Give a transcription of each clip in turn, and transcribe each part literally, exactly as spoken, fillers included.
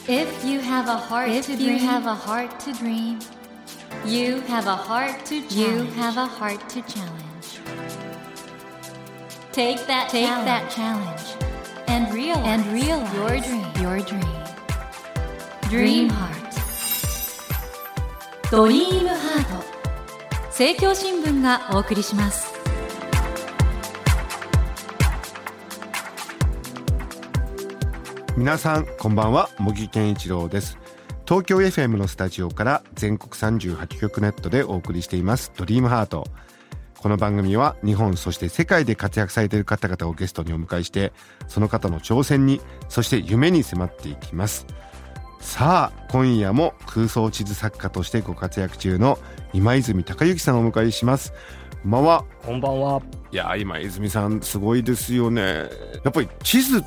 If you have a heart If to you dream, have a heart to dream, you have a heart to challenge. you have a heart to challenge. Take that Take challenge that challenge and realize, and realize your dream. your dream. Dream Dream Heart. Heart. ドリームハート。政教新聞がお送りします。 皆さんこんばんは、茂木健一郎です。東京 エフエム のスタジオから全国さんじゅうはちきょくネットでお送りしていますドリームハート。この番組は日本そして世界で活躍されている方々をゲストにお迎えして、その方の挑戦にそして夢に迫っていきます。さあ今夜も空想地図作家としてご活躍中の今泉孝之さんをお迎えします。こんばんは。 こんばんは。 いや今泉さんすごいですよね。やっぱり地図って、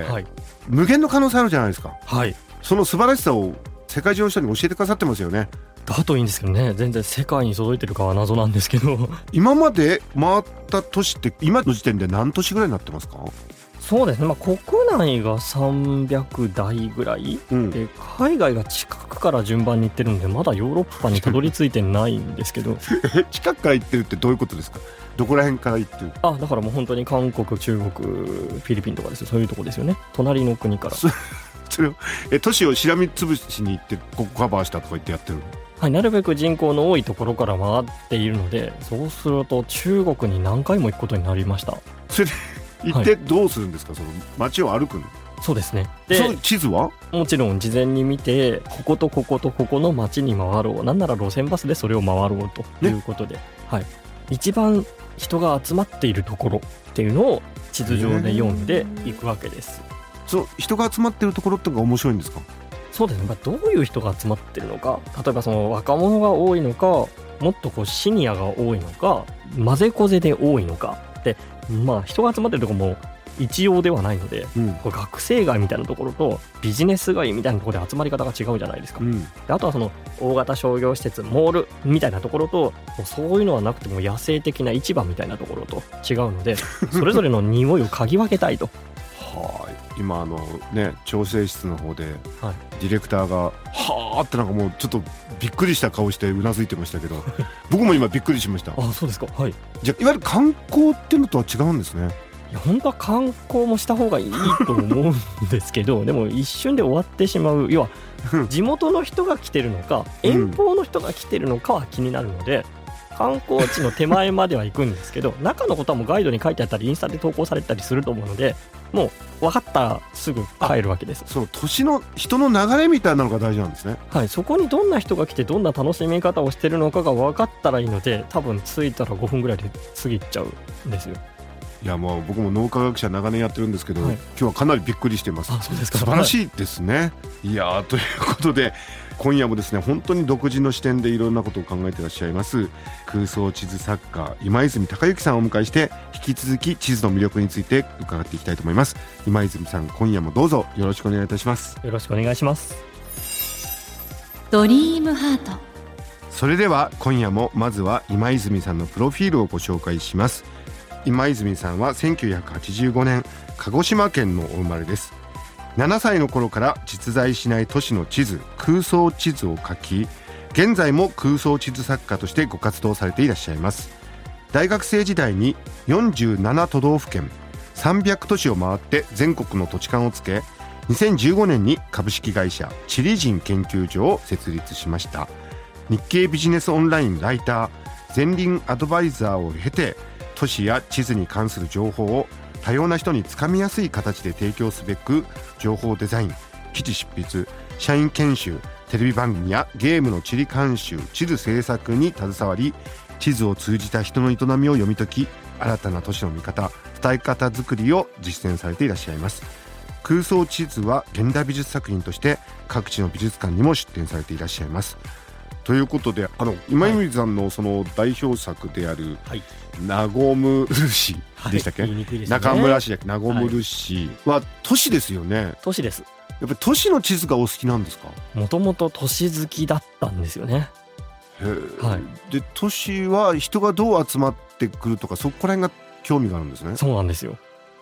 はい、 無限の可能性あるじゃないですか。 はい、 その素晴らしさを世界中の人に教えてくださってますよね。 だといいんですけどね。全然世界に届いてるかは謎なんですけど今まで回った都市って今の時点で何都市ぐらいになってますか？ そうですね、まあ、国内がさんびゃくだいぐらい、うん、で海外が近くから順番に行ってるんでまだヨーロッパにたどり着いてないんですけど近くから行ってるってどういうことですか？どこら辺から行ってる？ あ、だからもう本当に韓国、中国、フィリピンとかですよ。そういうとこですよね。隣の国からそ, それをえ都市をしらみつぶしに行ってここカバーしたとか言ってやってる。 はい、なるべく人口の多いところから回っているので、そうすると中国に何回も行くことになりました。 それで行ってどうするんですか？はい、その街を歩くの？ そうですね。で、 その地図はもちろん事前に見て、こことこことここの街に回ろう、なんなら路線バスでそれを回ろうということで、ね、はい、一番人が集まっているところっていうのを地図上で読んでいくわけです。 その人が集まっているところってのが面白いんですか？ そうですね、まあ、どういう人が集まってるのか、例えばその若者が多いのか、もっとこうシニアが多いのか、混ぜこぜで多いのかで、まあ人が集まってるところも一様ではないので、うん、学生街みたいなところとビジネス街みたいなところで集まり方が違うじゃないですか、うん、であとはその大型商業施設、モールみたいなところと、そういうのはなくても野生的な市場みたいなところと違うのでそれぞれの匂いを嗅ぎ分けたいとはい、今あのね調整室の方で、はい、ディレクターがはーってなんかもうちょっとびっくりした顔してうなずいてましたけど僕も今びっくりしました。 あ、そうですか。はい。 じゃあいわゆる観光っていうのとは違うんですね。 いや本当は観光もした方がいいと思うんですけどでも一瞬で終わってしまう。要は地元の人が来てるのか遠方の人が来てるのかは気になるので、うん、観光地の手前までは行くんですけど中のことはもうガイドに書いてあったりインスタで投稿されたりすると思うので、もう分かったらすぐ帰るわけです。 その都市の人の流れみたいなのが大事なんですね。 はい、そこにどんな人が来てどんな楽しみ方をしてるのかが分かったらいいので、多分着いたらごふんぐらいで過ぎちゃうんですよ。 いやもう僕も脳科学者長年やってるんですけど、はい、今日はかなりびっくりしてます。 あ、そうですか。 素晴らしいですね、はい、いやということで今夜もですね本当に独自の視点でいろんなことを考えていらっしゃいます空想地図作家今泉孝之さんをお迎えして引き続き地図の魅力について伺っていきたいと思います。今泉さん今夜もどうぞよろしくお願いいたします。 よろしくお願いします。 ドリームハート。 それでは今夜もまずは今泉さんのプロフィールをご紹介します。今泉さんはせんきゅうひゃくはちじゅうごねん鹿児島県のお生まれです。ななさいの頃から実在しない都市の地図空想地図を書き、現在も空想地図作家としてご活動されていらっしゃいます。大学生時代によんじゅうななとどうふけんさんびゃくとしを回って全国の土地勘をつけ、にせんじゅうごねんに株式会社地理人研究所を設立しました。日経ビジネスオンラインライター前輪アドバイザーを経て、都市や地図に関する情報を多様な人につかみやすい形で提供すべく、情報デザイン、記事執筆、社員研修、テレビ番組やゲームの地理監修、地図制作に携わり、地図を通じた人の営みを読み解き、新たな都市の見方、伝え方作りを実践されていらっしゃいます。空想地図は現代美術作品として各地の美術館にも出展されていらっしゃいます。ということで、あの今泉さんのその代表作である、はい、ナゴムル市でしたっけ、はいね、中村市だっけ、ナゴムル市は都市ですよね。 都市です。 やっぱり都市の地図がお好きなんですか？ もともと都市好きだったんですよね。 へー、はい、で都市は人がどう集まってくるとかそこら辺が興味があるんですね。 そうなんですよ。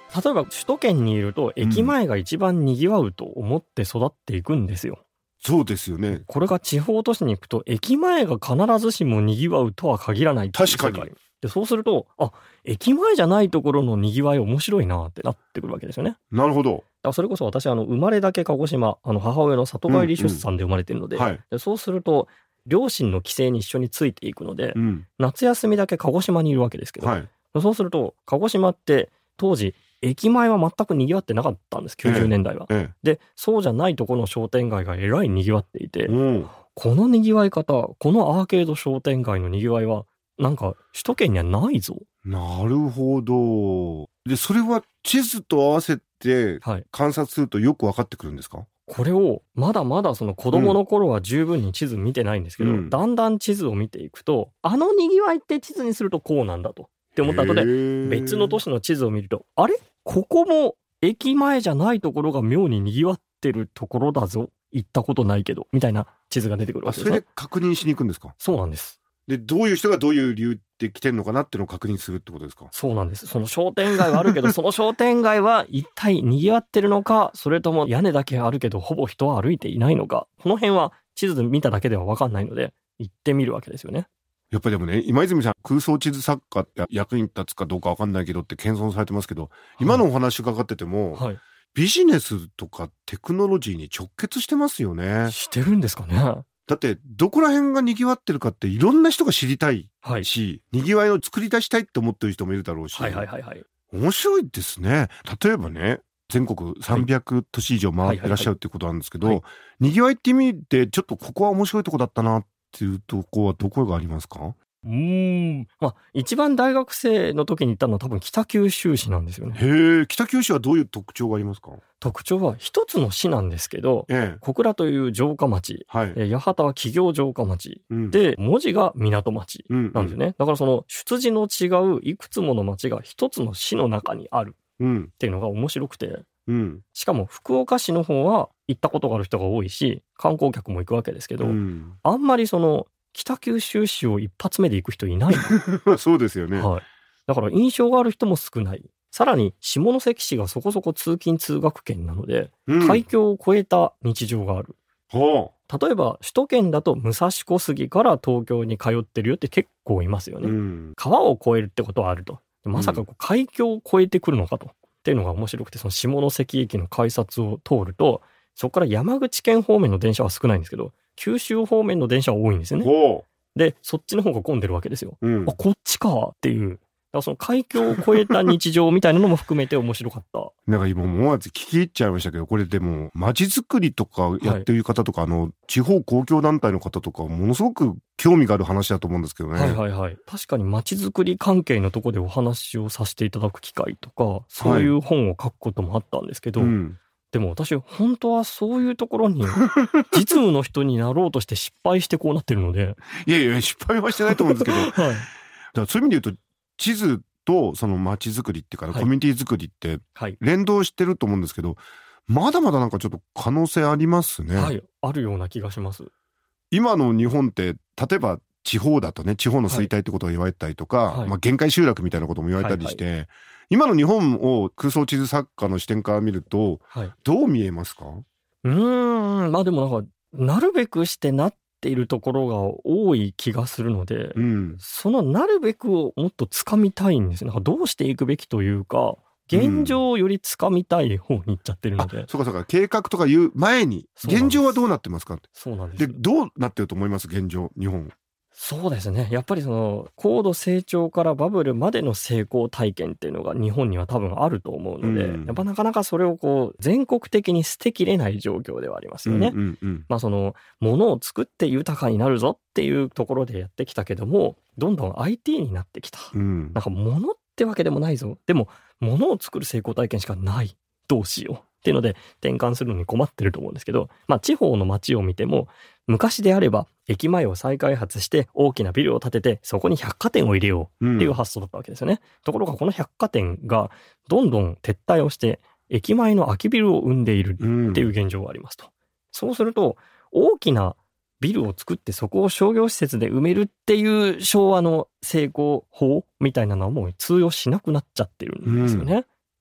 例えば首都圏にいると駅前が一番賑わうと思って育っていくんですよ、うん、 そうですよね。 これが地方都市に行くと駅前が必ずしも賑わうとは限らないっていう世界。確かに。でそうすると、あ、駅前じゃないところの賑わい面白いなってなってくるわけですよね。 なるほど。 だからそれこそ私あの生まれだけ鹿児島、あの母親の里帰り出産で生まれているので、うんうんはい、でそうすると両親の帰省に一緒についていくので、うん、夏休みだけ鹿児島にいるわけですけど、はい、そうすると鹿児島って当時駅前は全く賑わってなかったんです、きゅうじゅうねんだいは、ええ、でそうじゃないところの商店街がえらい賑わっていて、うん、この賑わい方、このアーケード商店街の賑わいはなんか首都圏にはないぞ。 なるほど。でそれは地図と合わせて観察するとよく分かってくるんですか？はい、 これをまだまだその子供の頃は十分に地図見てないんですけど、うん、だんだん地図を見ていくと、あの賑わいって地図にするとこうなんだとって思った後で別の都市の地図を見ると、あれここも駅前じゃないところが妙に賑わってるところだぞ、行ったことないけどみたいな地図が出てくるわけですね。 あ、それで確認しに行くんですか？ そうなんです。 でどういう人がどういう理由で来てるのかなっていうのを確認するってことですか？ そうなんです。その商店街はあるけどその商店街は一体賑わってるのか、それとも屋根だけあるけどほぼ人は歩いていないのか、この辺は地図で見ただけでは分かんないので行ってみるわけですよね。 やっぱりでもね、今泉さん空想地図作家って役に立つかどうか分かんないけどって謙遜されてますけど、今のお話伺ってても、はい、ビジネスとかテクノロジーに直結してますよね。 してるんですかね。 だってどこら辺が賑わってるかっていろんな人が知りたいし、はい、賑わいを作り出したいって思ってる人もいるだろうし、はいはいはいはい、面白いですね。例えばね、全国さんびゃく都市以上回ってらっしゃるっていうことなんですけど、はいはいはいはい、賑わいって意味でちょっとここは面白いとこだったなっていうとこはどこがありますか？ うーん、まあ、一番大学生の時に行ったのは多分北九州市なんですよね。 へえ、北九州はどういう特徴がありますか？ 特徴は一つの市なんですけど、ええ、小倉という城下町、はい、え八幡は企業城下町、うん、で文字が港町なんですよね、うんうん、だからその出自の違ういくつもの町が一つの市の中にあるっていうのが面白くて、うん、しかも福岡市の方は行ったことがある人が多いし観光客も行くわけですけど、うん、あんまりその北九州市を一発目で行く人いないそうですよね、はい、 だから印象がある人も少ない。さらに下関市がそこそこ通勤通学圏なので、うん、海峡を越えた日常がある、はあ、例えば首都圏だと武蔵小杉から東京に通ってるよって結構いますよね、うん、川を越えるってことはあると。まさかこう海峡を越えてくるのかと、っていうのが面白くて、その下関駅の改札を通るとそこから山口県方面の電車は少ないんですけど九州方面の電車は多いんですよね。でそっちの方が混んでるわけですよ、うん、あこっちかっていう、だからその海峡を越えた日常みたいなのも含めて面白かった。 なんか今思わず聞き入っちゃいましたけど、これでも街づくりとかやってる方とか、はい、あの地方公共団体の方とかものすごく興味がある話だと思うんですけどね。はいはいはい。確かに街づくり関係のところでお話をさせていただく機会とかそういう本を書くこともあったんですけど、はいうん、でも私本当はそういうところに実務の人になろうとして失敗してこうなってるのでいやいや失敗はしてないと思うんですけど、はい、だからそういう意味で言うと地図とその街づくりっていうか、ねはい、コミュニティづくりって連動してると思うんですけど、はい、まだまだなんかちょっと可能性ありますね。 はい、あるような気がします。 今の日本って例えば地方だとね、地方の衰退ってことが言われたりとか、はいまあ、限界集落みたいなことも言われたりして、はいはい、今の日本を空想地図作家の視点から見ると、はい、どう見えますか？ うーんまあでもなんかなるべくしてなっているところが多い気がするので、うん、そのなるべくをもっとつかみたいんですよ。なんかどうしていくべきというか現状をよりつかみたい方に行っちゃってるので、うん、 そうかそうか、計画とかいう前に現状はどうなってますか？ そうなんです。 でどうなってると思います現状日本？ そうですね、やっぱりその高度成長からバブルまでの成功体験っていうのが日本には多分あると思うので、うん、やっぱなかなかそれをこう全国的に捨てきれない状況ではありますよね、うんうんうん、まあその物を作って豊かになるぞっていうところでやってきたけどもどんどん アイティー になってきた、うん、なんか物ってわけでもないぞ、でも物を作る成功体験しかない、どうしようっていうので転換するのに困ってると思うんですけど、まあ地方の街を見ても昔であれば駅前を再開発して大きなビルを建ててそこに百貨店を入れようっていう発想だったわけですよね、うん、ところがこの百貨店がどんどん撤退をして駅前の空きビルを生んでいるっていう現状がありますと、うん、そうすると大きなビルを作ってそこを商業施設で埋めるっていう昭和の成功法みたいなのはもう通用しなくなっちゃってるんですよね、うん、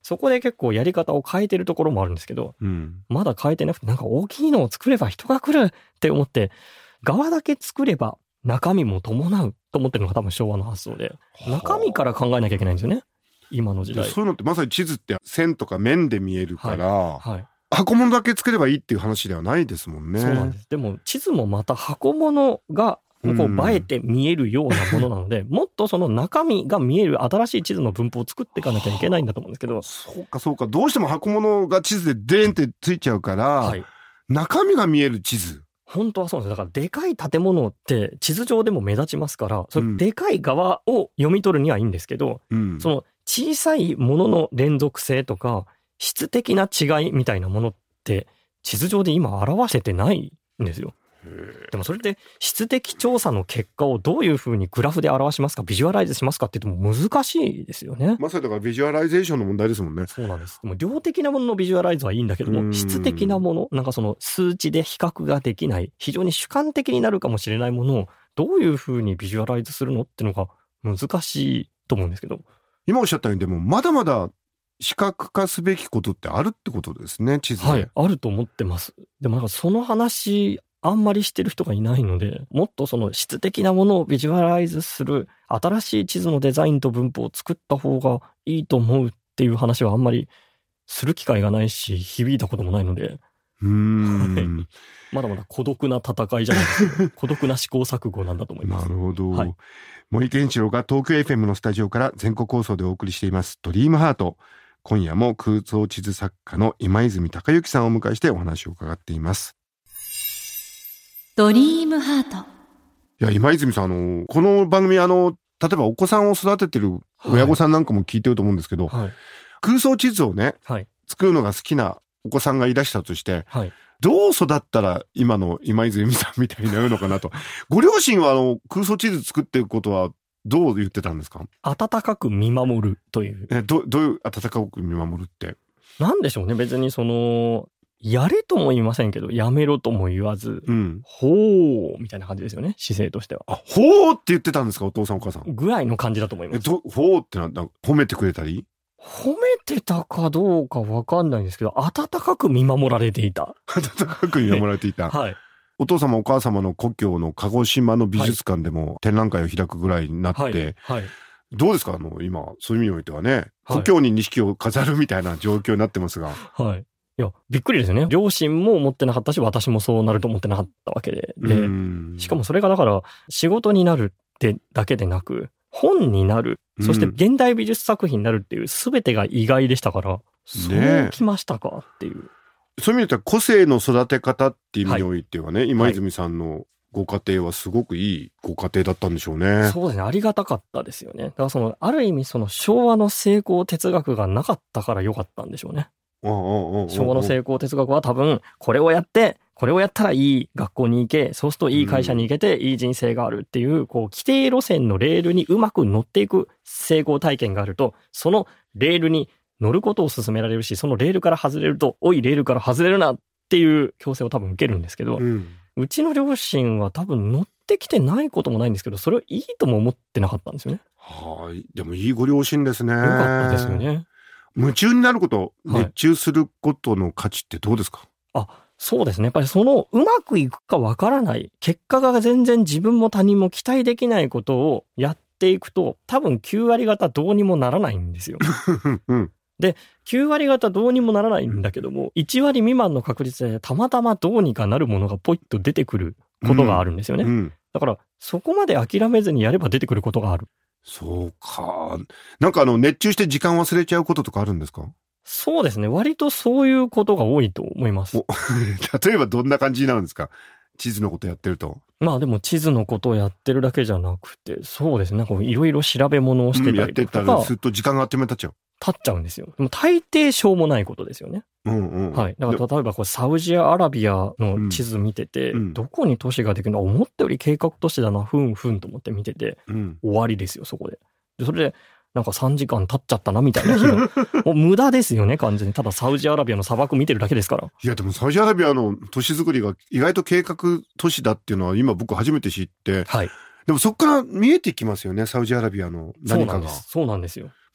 そこで結構やり方を変えてるところもあるんですけど、 うん、 まだ変えてなくて、なんか大きいのを作れば人が来るって思って、側だけ作れば中身も伴うと思ってるのが多分昭和の発想で、中身から考えなきゃいけないんですよね、今の時代。 そういうのってまさに地図って線とか面で見えるから、 はいはい、 箱物だけ作ればいいっていう話ではないですもんね。 そうなんです。でも地図もまた箱物がこう映えて見えるようなものなので、うん、もっとその中身が見える新しい地図の分布を作っていかなきゃいけないんだと思うんですけど。 そうかそうか、どうしても箱物が地図でデーンってついちゃうから、はい、中身が見える地図。 本当はそうなんです。だからでかい建物って地図上でも目立ちますから、そのでかい側を読み取るにはいいんですけど、うん、その小さいものの連続性とか質的な違いみたいなものって地図上で今表せてないんですよ。でもそれで質的調査の結果をどういうふうにグラフで表しますか、ビジュアライズしますかって言っても難しいですよね。 まさにだからビジュアライゼーションの問題ですもんね。 そうなんです。でも量的なもののビジュアライズはいいんだけども、質的なもの、なんかその数値で比較ができない、非常に主観的になるかもしれないものをどういうふうにビジュアライズするのっていうのが難しいと思うんですけど。 今おっしゃったように、でもまだまだ視覚化すべきことってあるってことですね、地図で。 はい、あると思ってます。でもなんかその話あんまりしてる人がいないので、もっとその質的なものをビジュアライズする新しい地図のデザインと分布を作った方がいいと思うっていう話はあんまりする機会がないし、響いたこともないので、 うーんまだまだ孤独な戦いじゃないですか。孤独な試行錯誤なんだと思います。 なるほど、 はい、 森健一郎が東京 エフエム のスタジオから全国放送でお送りしていますドリームハート。今夜も空想地図作家の今泉孝之さんをお迎えしてお話を伺っています。 ドリームハート。 いや、今泉さん、あのこの番組、あの例えばお子さんを育ててる親御さんなんかも聞いてると思うんですけど、はい、空想地図をね、はい、作るのが好きなお子さんがいらしたとして、はい、どう育ったら今の今泉さんみたいになるのかなと。ご両親はあの空想地図作ってることはどう言ってたんですか？ 温かく見守るという。 え、ど、どういう温かく見守るって？ なんでしょうね。別にそのやれとも言いませんけど、やめろとも言わず、うん、ほーみたいな感じですよね、姿勢としては。 あ、ほーって言ってたんですか、お父さんお母さん。 ぐらいの感じだと思います。 え、ど、ほーってなんだ、褒めてくれたり？ 褒めてたかどうかわかんないんですけど、温かく見守られていた。 温かく見守られていた。はい。お父様お母様の故郷の鹿児島の美術館でも展覧会を開くぐらいになって、はいはい、どうですか、あの今そういう意味においてはね、はい、故郷に錦を飾るみたいな状況になってますが、はい、 いやびっくりですよね。両親も思ってなかったし、私もそうなると思ってなかったわけで、でしかもそれがだから仕事になるってだけでなく、本になる、そして現代美術作品になるっていう全てが意外でしたから、うん、そうきましたかっていう。 そういう意味では個性の育て方っていう意味においてはね、はい、今泉さんのご家庭はすごくいいご家庭だったんでしょうね。 そうですね、ありがたかったですよね。だからそのある意味その昭和の成功哲学がなかったから良かったんでしょうね。昭和の成功哲学は多分これをやってこれをやったらいい学校に行け、そうするといい会社に行けていい人生があるっていう、こう規定路線のレールにうまく乗っていく成功体験があると、そのレールに乗ることを勧められるし、そのレールから外れると、おいレールから外れるなっていう強制を多分受けるんですけど、うん、うちの両親は多分乗ってきてないこともないんですけど、それをいいとも思ってなかったんですよね。 はい、でもいいご両親ですね。よかったですよね。 夢中になること、熱中することの価値ってどうですか？ はい、あ、そうですね。やっぱりそのうまくいくかわからない、結果が全然自分も他人も期待できないことをやっていくと、多分きゅう割方どうにもならないんですよ。うんで、きゅう割方どうにもならないんだけども、いち割未満の確率でたまたまどうにかなるものがポイッと出てくることがあるんですよね。うんうん、だから、そこまで諦めずにやれば出てくることがある。 そうか。なんかあの、熱中して時間忘れちゃうこととかあるんですか？ そうですね。割とそういうことが多いと思います。 例えばどんな感じになるんですか？地図のことやってると。 まあでも地図のことをやってるだけじゃなくて、そうですね。なんかいろいろ調べ物をしてたりとか、うん、やってったらずっと時間があっという間に経っちゃう。 経っちゃうんですよ。でも大抵しょうもないことですよね。うんうん。はい。だから例えばこれサウジアラビアの地図見てて、うん、どこに都市ができるの？思ったより計画都市だな、ふんふんと思って見てて、うん、終わりですよ、そこで。で、それで、なんかさんじかん経っちゃったなみたいな日も、もう無駄ですよね、完全に。ただサウジアラビアの砂漠見てるだけですから。 いや、でもサウジアラビアの都市作りが意外と計画都市だっていうのは今僕初めて知って、はい。でもそこから見えてきますよね、サウジアラビアの何かが。 そうなんです。そうなんですよ。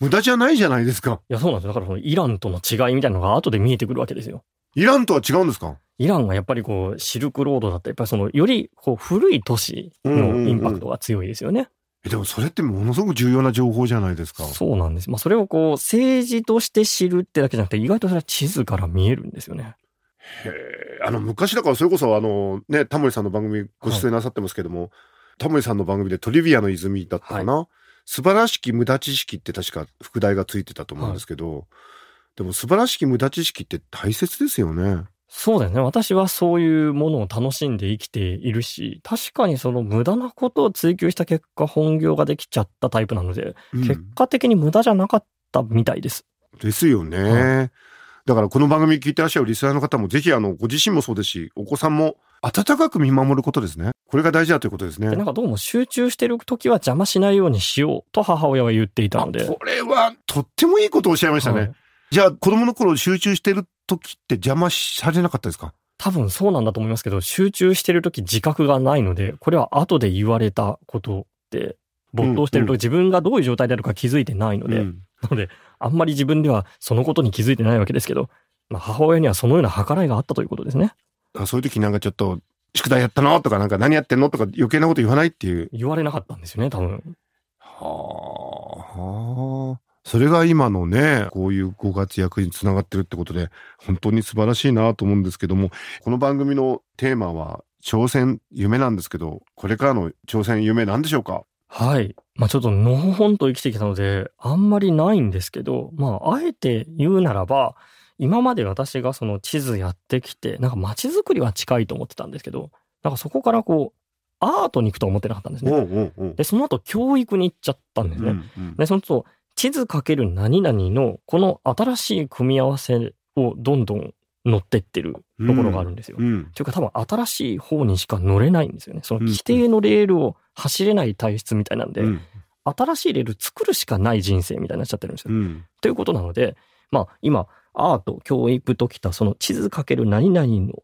無駄じゃないじゃないですか。 いや、そうなんですよ。だからそのイランとの違いみたいなのが後で見えてくるわけですよ。 イランとは違うんですか？ イランがやっぱりこうシルクロードだってやっぱりそのよりこう古い都市のインパクトが強いですよね。うんうんうん、 えでもそれってものすごく重要な情報じゃないですか。 そうなんです。まあそれをこう政治として知るってだけじゃなくて意外とそれは地図から見えるんですよね。 へえ。あの昔だからそれこそあのねタモリさんの番組ご出演なさってますけども、はい、タモリさんの番組でトリビアの泉だったかな、はい、素晴らしき無駄知識って確か副題がついてたと思うんですけど、はい、でも素晴らしき無駄知識って大切ですよね。 そうだよね。私はそういうものを楽しんで生きているし、確かにその無駄なことを追求した結果本業ができちゃったタイプなので、うん、結果的に無駄じゃなかったみたいです。ですよね。 はい、だからこの番組聞いてらっしゃるリスナーの方もぜひあのご自身もそうですし、お子さんも温かく見守ることですね。これが大事だということですね。 でなんかどうも集中してる時は邪魔しないようにしようと母親は言っていたので。 これはとってもいいことをおっしゃいましたね。はい、じゃあ子供の頃集中してる時って邪魔されなかったですか？ 多分そうなんだと思いますけど、集中してる時自覚がないので、これは後で言われたことで、没頭してる時、うんうん、自分がどういう状態であるか気づいてないので、うん、なので、あんまり自分ではそのことに気づいてないわけですけど、まあ、母親にはそのような計らいがあったということですね。 あ、そういう時なんかちょっと、宿題やったのとか、なんか何やってんのとか余計なこと言わないっていう。 言われなかったんですよね、多分。 はあ、はあ。それが今のね、こういうご活躍につながってるってことで、本当に素晴らしいなと思うんですけども、この番組のテーマは挑戦、夢なんですけど、これからの挑戦、夢なんでしょうか？ はい。まあちょっとのほほんと生きてきたので、あんまりないんですけど、まああえて言うならば、今まで私がその地図やってきて、なんか街づくりは近いと思ってたんですけど、なんかそこからこう、アートに行くと思ってなかったんですね。 おうおうおう。 で、その後教育に行っちゃったんですね。うんうん、で、その後、地図かける何々のこの新しい組み合わせをどんどん乗ってってるところがあるんですよ。うんうん、というか多分新しい方にしか乗れないんですよね。その規定のレールを走れない体質みたいなんで、うん、新しいレール作るしかない人生みたいになっちゃってるんですよ。うん、ということなので、まあ今、アート、教育ときたその地図かける何々の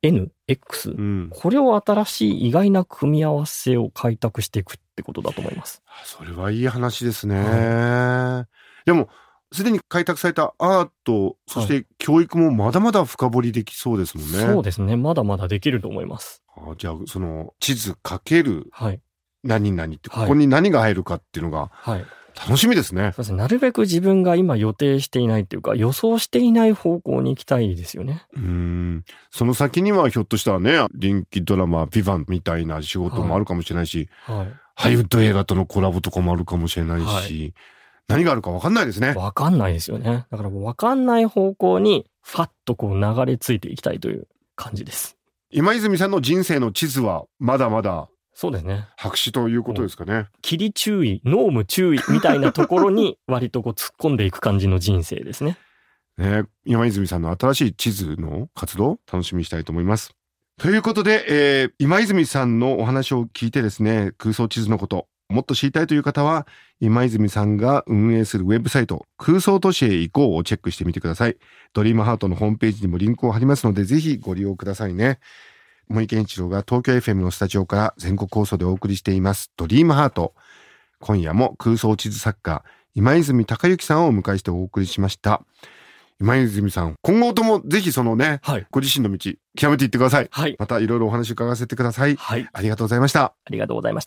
N、X、うん、これを新しい意外な組み合わせを開拓していくってことだと思います。 それはいい話ですね。はい、でも、すでに開拓されたアート、そして教育もまだまだ深掘りできそうですもんね。 はい、そうですね。まだまだできると思います。 あ、じゃあ、その地図かける何々って、ここに何が入るかっていうのが、はいはい楽しみですね。 そうですね。なるべく自分が今予定していないっていうか予想していない方向に行きたいですよね。 うーん。その先にはひょっとしたらね、人気ドラマビバンみたいな仕事もあるかもしれないし、はいはい、ハリウッド映画とのコラボとかもあるかもしれないし、はい、何があるか分かんないですね。 分かんないですよね。だからもう分かんない方向にファッとこう流れ着いていきたいという感じです。 今泉さんの人生の地図はまだまだそうですね。 白紙ということですかね。 切り注意、ノーム注意みたいなところに割とこう突っ込んでいく感じの人生ですね。 ね、今泉さんの新しい地図の活動楽しみにしたいと思います。ということで、えー、今泉さんのお話を聞いてですね、空想地図のこともっと知りたいという方は、今泉さんが運営するウェブサイト空想都市へ行こうをチェックしてみてください。ドリームハートのホームページにもリンクを貼りますので、ぜひご利用くださいね。森健一郎が東京 エフエム のスタジオから全国放送でお送りしていますドリームハート。今夜も空想地図作家今泉孝之さんをお迎えしてお送りしました。今泉さん、今後ともぜひそのね、はい、ご自身の道極めていってください。はい、またいろいろお話を伺わせてください。はい、ありがとうございました。 ありがとうございました。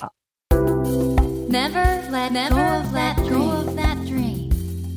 Never let go of that dream.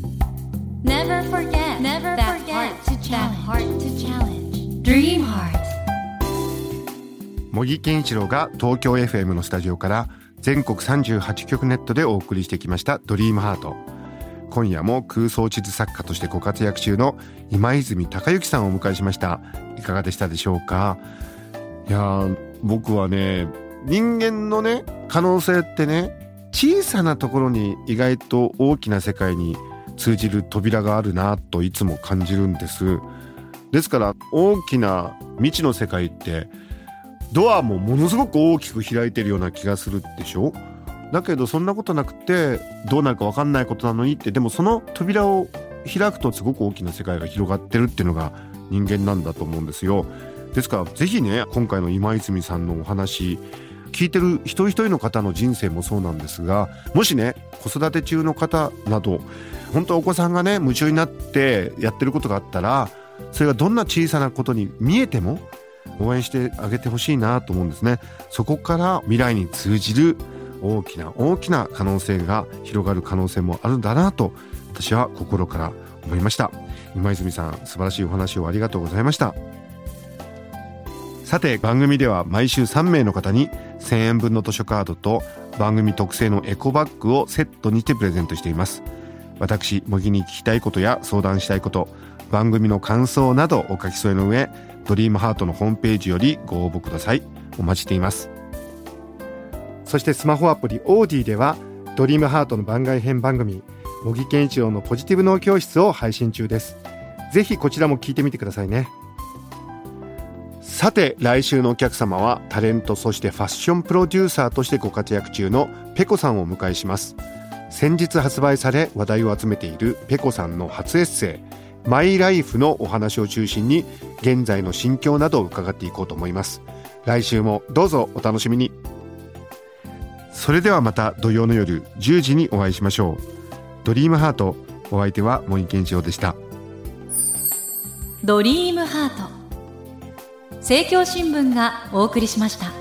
Never forget that heart to challenge. Dream Heart。 茂木健一郎が東京 エフエム のスタジオから全国さんじゅうはちきょくネットでお送りしてきましたドリームハート。今夜も空想地図作家としてご活躍中の今泉孝之さんをお迎えしました。いかがでしたでしょうか。いや僕はね、人間のね可能性ってね、小さなところに意外と大きな世界に通じる扉があるなといつも感じるんです。ですから大きな未知の世界ってドアもものすごく大きく開いてるような気がするでしょ。だけどそんなことなくて、どうなるか分かんないことなのにって、でもその扉を開くとすごく大きな世界が広がってるっていうのが人間なんだと思うんですよ。ですからぜひね、今回の今泉さんのお話、 聞いてる一人一人の方の人生もそうなんですが、もしね子育て中の方など本当お子さんがね夢中になってやってることがあったら、それがどんな小さなことに見えても応援してあげてほしいなと思うんですね。そこから未来に通じる大きな大きな可能性が広がる可能性もあるんだなと私は心から思いました。今泉さん、素晴らしいお話をありがとうございました。さて番組では毎週さんめいの方にせんえんぶんの図書カードと番組特製のエコバッグをセットにてプレゼントしています。私茂木に聞きたいことや相談したいこと、番組の感想などお書き添えの上、ドリームハートのホームページよりご応募ください。お待ちしています。そしてスマホアプリオーディではドリームハートの番外編番組茂木健一郎のポジティブ脳教室を配信中です。ぜひこちらも聞いてみてくださいね。さて来週のお客様はタレント、そしてファッションプロデューサーとしてご活躍中のペコさんをお迎えします。先日発売され話題を集めているペコさんの初エッセイマイライフのお話を中心に現在の心境などを伺っていこうと思います。来週もどうぞお楽しみに。それではまた土曜の夜じゅうじにお会いしましょう。ドリームハート、お相手は茂木健一郎でした。 ドリームハート、政教新聞がお送りしました。